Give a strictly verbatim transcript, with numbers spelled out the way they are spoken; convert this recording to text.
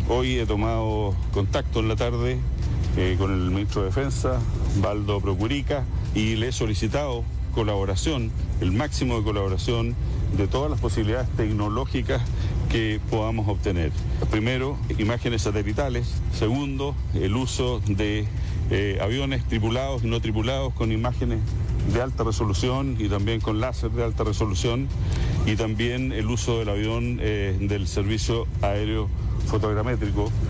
Hoy he tomado contacto en la tarde eh, con el ministro de Defensa, Baldo Procurica, y le he solicitado colaboración, el máximo de colaboración de todas las posibilidades tecnológicas que podamos obtener. Primero, imágenes satelitales. Segundo, el uso de eh, aviones tripulados y no tripulados con imágenes de alta resolución y también con láser de alta resolución, y también el uso del avión eh, del servicio aéreo fotogramétrico.